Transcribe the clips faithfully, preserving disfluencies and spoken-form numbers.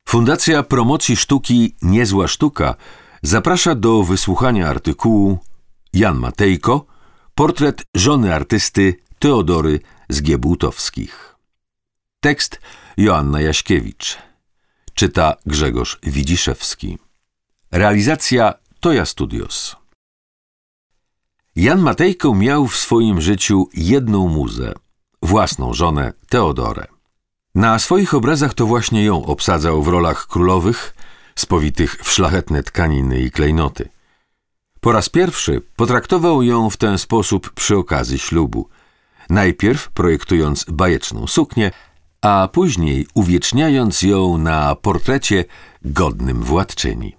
Fundacja Promocji Sztuki Niezła Sztuka zaprasza do wysłuchania artykułu Jan Matejko, portret żony artysty Teodory z Giebłutowskich. Tekst Joanna Jaśkiewicz. Czyta Grzegorz Widziszewski. Realizacja Toja Studios. Jan Matejko miał w swoim życiu jedną muzę, własną żonę Teodorę. Na swoich obrazach to właśnie ją obsadzał w rolach królowych, spowitych w szlachetne tkaniny i klejnoty. Po raz pierwszy potraktował ją w ten sposób przy okazji ślubu. Najpierw projektując bajeczną suknię, a później uwieczniając ją na portrecie godnym władczyni.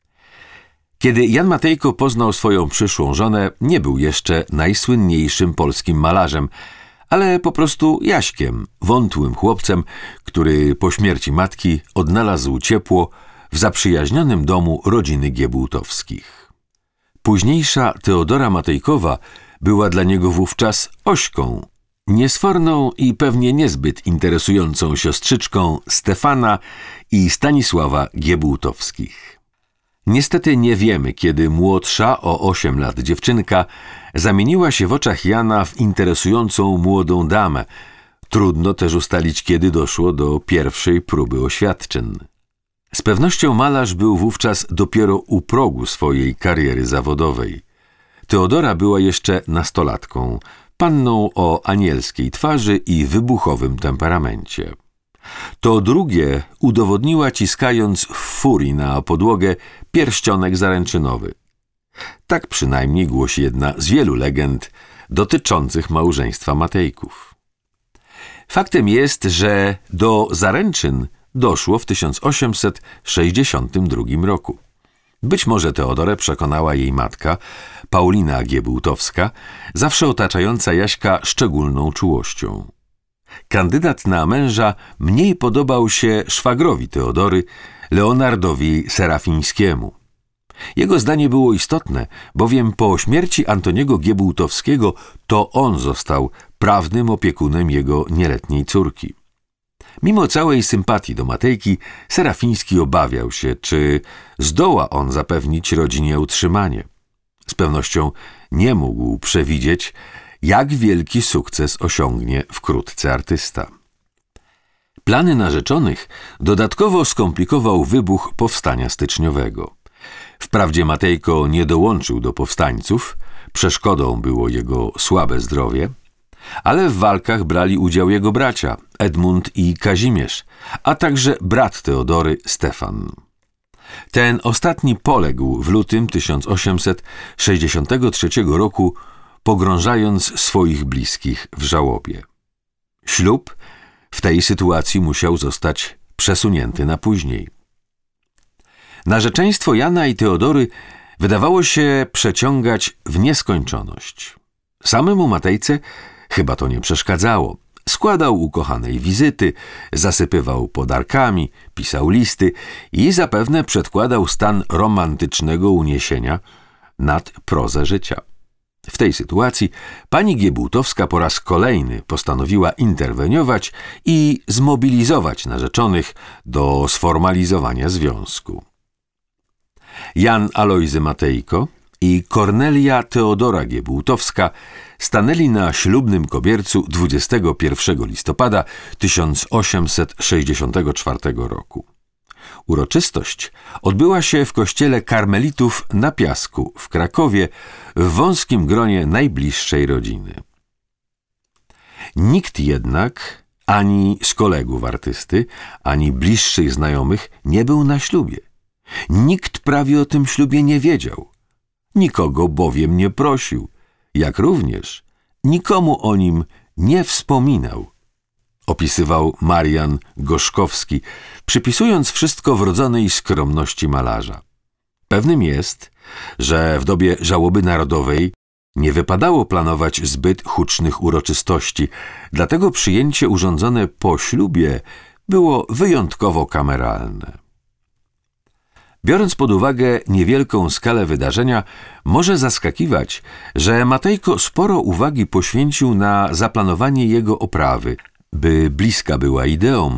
Kiedy Jan Matejko poznał swoją przyszłą żonę, nie był jeszcze najsłynniejszym polskim malarzem, ale po prostu Jaśkiem, wątłym chłopcem, który po śmierci matki odnalazł ciepło w zaprzyjaźnionym domu rodziny Giebłutowskich. Późniejsza Teodora Matejkowa była dla niego wówczas Ośką, niesforną i pewnie niezbyt interesującą siostrzyczką Stefana i Stanisława Giebłutowskich. Niestety nie wiemy, kiedy młodsza o osiem lat dziewczynka zamieniła się w oczach Jana w interesującą młodą damę. Trudno też ustalić, kiedy doszło do pierwszej próby oświadczyn. Z pewnością malarz był wówczas dopiero u progu swojej kariery zawodowej. Teodora była jeszcze nastolatką, panną o anielskiej twarzy i wybuchowym temperamencie. To drugie udowodniła ciskając w furii na podłogę pierścionek zaręczynowy. Tak przynajmniej głosi jedna z wielu legend dotyczących małżeństwa Matejków. Faktem jest, że do zaręczyn doszło w tysiąc osiemset sześćdziesiątym drugim roku. Być może Teodorę przekonała jej matka, Paulina Giebłutowska, zawsze otaczająca Jaśka szczególną czułością. Kandydat na męża mniej podobał się szwagrowi Teodory, Leonardowi Serafińskiemu. Jego zdanie było istotne, bowiem po śmierci Antoniego Giebłutowskiego to on został prawnym opiekunem jego nieletniej córki. Mimo całej sympatii do Matejki, Serafiński obawiał się, czy zdoła on zapewnić rodzinie utrzymanie. Z pewnością nie mógł przewidzieć, jak wielki sukces osiągnie wkrótce artysta. Plany narzeczonych dodatkowo skomplikował wybuch powstania styczniowego. Wprawdzie Matejko nie dołączył do powstańców, przeszkodą było jego słabe zdrowie, ale w walkach brali udział jego bracia Edmund i Kazimierz, a także brat Teodory Stefan. Ten ostatni poległ w lutym tysiąc osiemset sześćdziesiątego trzeciego roku, pogrążając swoich bliskich w żałobie. Ślub w tej sytuacji musiał zostać przesunięty na później. Narzeczeństwo Jana i Teodory wydawało się przeciągać w nieskończoność. Samemu Matejce chyba to nie przeszkadzało. Składał ukochanej wizyty, zasypywał podarkami, pisał listy i zapewne przedkładał stan romantycznego uniesienia nad prozę życia. W tej sytuacji pani Giebłutowska po raz kolejny postanowiła interweniować i zmobilizować narzeczonych do sformalizowania związku. Jan Alojzy Matejko i Kornelia Teodora Giebłutowska stanęli na ślubnym kobiercu dwudziestego pierwszego listopada tysiąc osiemset sześćdziesiątego czwartego roku. Uroczystość odbyła się w kościele karmelitów na Piasku w Krakowie w wąskim gronie najbliższej rodziny. Nikt jednak, ani z kolegów artysty, ani bliższych znajomych nie był na ślubie. Nikt prawie o tym ślubie nie wiedział. Nikogo bowiem nie prosił, jak również nikomu o nim nie wspominał. Opisywał Marian Gorzkowski, przypisując wszystko wrodzonej skromności malarza. Pewnym jest, że w dobie żałoby narodowej nie wypadało planować zbyt hucznych uroczystości, dlatego przyjęcie urządzone po ślubie było wyjątkowo kameralne. Biorąc pod uwagę niewielką skalę wydarzenia, może zaskakiwać, że Matejko sporo uwagi poświęcił na zaplanowanie jego oprawy, by bliska była ideom,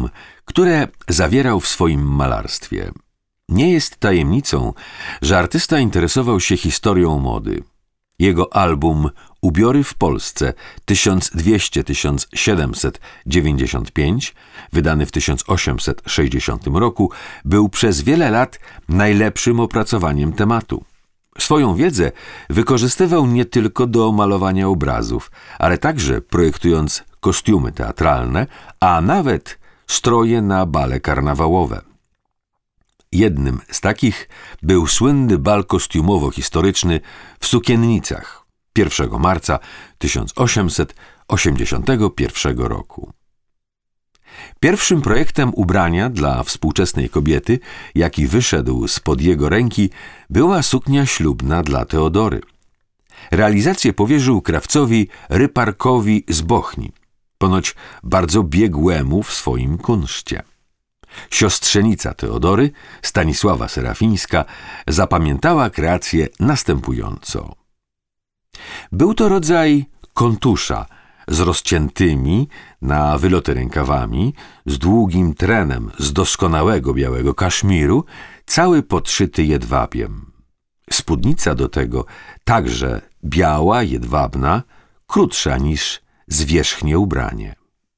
które zawierał w swoim malarstwie. Nie jest tajemnicą, że artysta interesował się historią mody. Jego album Ubiory w Polsce tysiąc dwieście do tysiąc siedemset dziewięćdziesiąt pięć, wydany w tysiąc osiemset sześćdziesiątym roku, był przez wiele lat najlepszym opracowaniem tematu. Swoją wiedzę wykorzystywał nie tylko do malowania obrazów, ale także projektując kostiumy teatralne, a nawet stroje na bale karnawałowe. Jednym z takich był słynny bal kostiumowo-historyczny w Sukiennicach pierwszego marca tysiąc osiemset osiemdziesiątego pierwszego roku. Pierwszym projektem ubrania dla współczesnej kobiety, jaki wyszedł spod jego ręki, była suknia ślubna dla Teodory. Realizację powierzył krawcowi Ryparkowi z Bochni, ponoć bardzo biegłemu w swoim kunszcie. Siostrzenica Teodory, Stanisława Serafińska, zapamiętała kreację następująco. Był to rodzaj kontusza z rozciętymi na wyloty rękawami, z długim trenem z doskonałego białego kaszmiru, cały podszyty jedwabiem. Spódnica do tego także biała, jedwabna, krótsza niż zwierzchnie ubranie.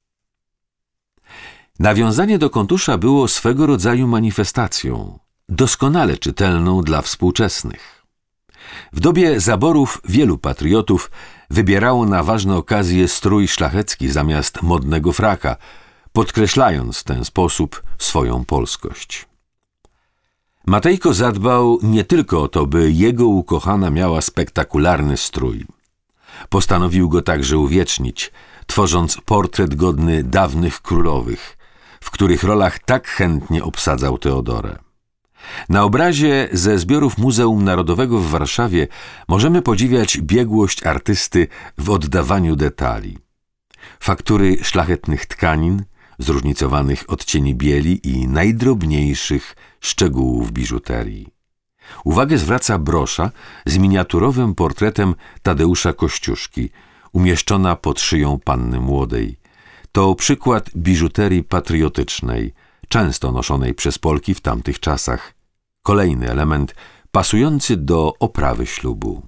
Nawiązanie do kontusza było swego rodzaju manifestacją, doskonale czytelną dla współczesnych. W dobie zaborów wielu patriotów wybierało na ważne okazje strój szlachecki zamiast modnego fraka, podkreślając w ten sposób swoją polskość. Matejko zadbał nie tylko o to, by jego ukochana miała spektakularny strój. Postanowił go także uwiecznić, tworząc portret godny dawnych królowych, w których rolach tak chętnie obsadzał Teodorę. Na obrazie ze zbiorów Muzeum Narodowego w Warszawie możemy podziwiać biegłość artysty w oddawaniu detali. Faktury szlachetnych tkanin, zróżnicowanych odcieni bieli i najdrobniejszych szczegółów biżuterii. Uwagę zwraca brosza z miniaturowym portretem Tadeusza Kościuszki, umieszczona pod szyją panny młodej. To przykład biżuterii patriotycznej, często noszonej przez Polki w tamtych czasach. Kolejny element pasujący do oprawy ślubu.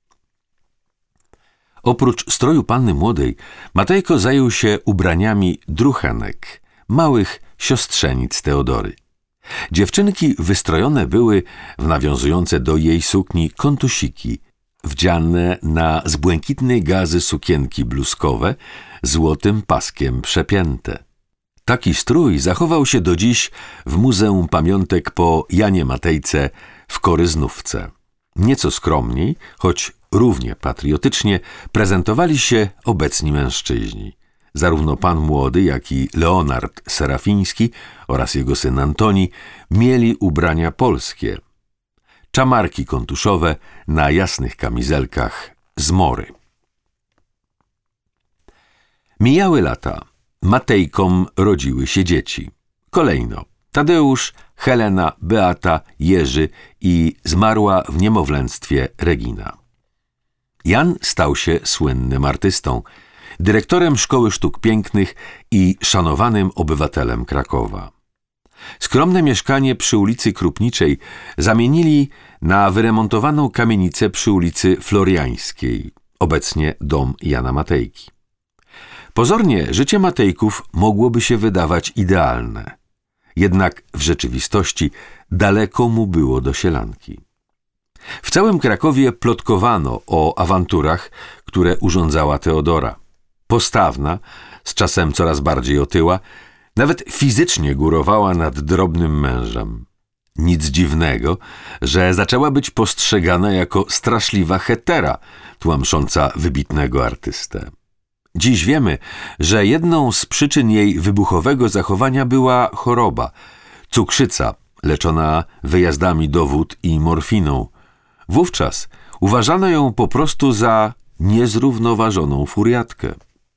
Oprócz stroju panny młodej, Matejko zajął się ubraniami druchenek, małych siostrzenic Teodory. Dziewczynki wystrojone były w nawiązujące do jej sukni kontusiki, wdziane na z błękitnej gazy sukienki bluzkowe, złotym paskiem przepięte. Taki strój zachował się do dziś w Muzeum Pamiątek po Janie Matejce w Koryznówce. Nieco skromniej, choć równie patriotycznie, prezentowali się obecni mężczyźni. Zarówno pan młody, jak i Leonard Serafiński oraz jego syn Antoni mieli ubrania polskie. Czamarki kontuszowe na jasnych kamizelkach z mory. Mijały lata. Matejkom rodziły się dzieci. Kolejno Tadeusz, Helena, Beata, Jerzy i zmarła w niemowlęctwie Regina. Jan stał się słynnym artystą, dyrektorem Szkoły Sztuk Pięknych i szanowanym obywatelem Krakowa. Skromne mieszkanie przy ulicy Krupniczej zamienili na wyremontowaną kamienicę przy ulicy Floriańskiej, obecnie dom Jana Matejki. Pozornie życie Matejków mogłoby się wydawać idealne, jednak w rzeczywistości daleko mu było do sielanki. W całym Krakowie plotkowano o awanturach, które urządzała Teodora. Postawna, z czasem coraz bardziej otyła, nawet fizycznie górowała nad drobnym mężem. Nic dziwnego, że zaczęła być postrzegana jako straszliwa hetera, tłamsząca wybitnego artystę. Dziś wiemy, że jedną z przyczyn jej wybuchowego zachowania była choroba, cukrzyca, leczona wyjazdami do wód i morfiną. Wówczas uważano ją po prostu za niezrównoważoną furiatkę.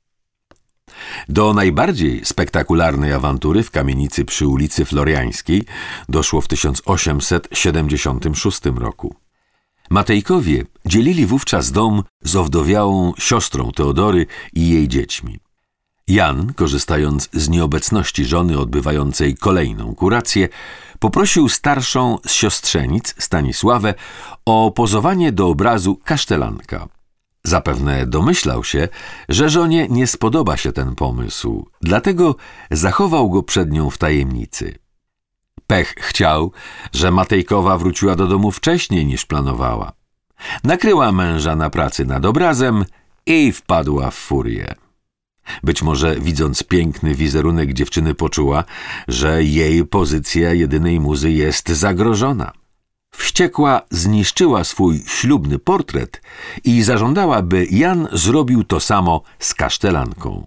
Do najbardziej spektakularnej awantury w kamienicy przy ulicy Floriańskiej doszło w tysiąc osiemset siedemdziesiątym szóstym roku. Matejkowie dzielili wówczas dom z owdowiałą siostrą Teodory i jej dziećmi. Jan, korzystając z nieobecności żony odbywającej kolejną kurację, poprosił starszą z siostrzenic, Stanisławę, o pozowanie do obrazu Kasztelanka. Zapewne domyślał się, że żonie nie spodoba się ten pomysł, dlatego zachował go przed nią w tajemnicy. Pech chciał, że Matejkowa wróciła do domu wcześniej niż planowała. Nakryła męża na pracy nad obrazem i wpadła w furię. Być może widząc piękny wizerunek dziewczyny poczuła, że jej pozycja jedynej muzy jest zagrożona. Wściekła zniszczyła swój ślubny portret i zażądała, by Jan zrobił to samo z Kasztelanką.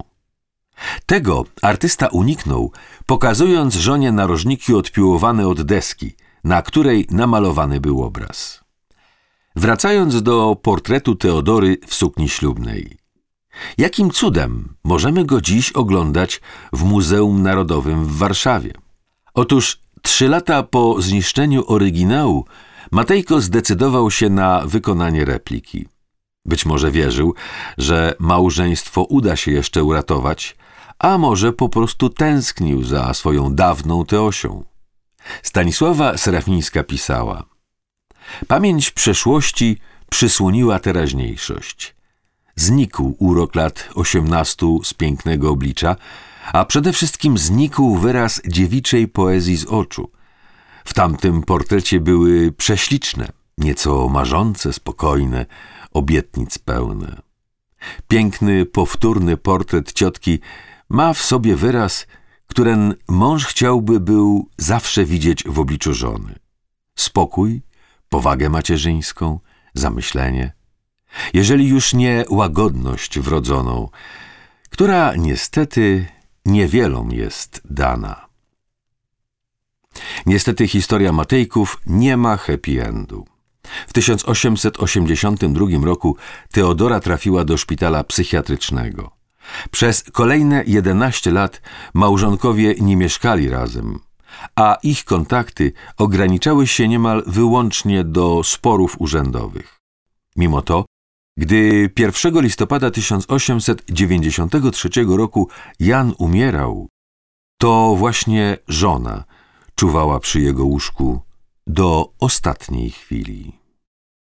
Tego artysta uniknął, pokazując żonie narożniki odpiłowane od deski, na której namalowany był obraz. Wracając do portretu Teodory w sukni ślubnej. Jakim cudem możemy go dziś oglądać w Muzeum Narodowym w Warszawie? Otóż trzy lata po zniszczeniu oryginału Matejko zdecydował się na wykonanie repliki. Być może wierzył, że małżeństwo uda się jeszcze uratować, a może po prostu tęsknił za swoją dawną Teosią. Stanisława Serafińska pisała: pamięć przeszłości przysłoniła teraźniejszość. Znikł urok lat osiemnastu z pięknego oblicza, a przede wszystkim znikł wyraz dziewiczej poezji z oczu. W tamtym portrecie były prześliczne, nieco marzące, spokojne, obietnic pełne. Piękny, powtórny portret ciotki ma w sobie wyraz, któren mąż chciałby był zawsze widzieć w obliczu żony. Spokój, powagę macierzyńską, zamyślenie. Jeżeli już nie łagodność wrodzoną, która niestety niewielom jest dana. Niestety historia Matejków nie ma happy endu. W tysiąc osiemset osiemdziesiątym drugim roku Teodora trafiła do szpitala psychiatrycznego. Przez kolejne jedenaście lat małżonkowie nie mieszkali razem, a ich kontakty ograniczały się niemal wyłącznie do sporów urzędowych. Mimo to, gdy pierwszego listopada tysiąc osiemset dziewięćdziesiątego trzeciego roku Jan umierał, to właśnie żona czuwała przy jego łóżku do ostatniej chwili.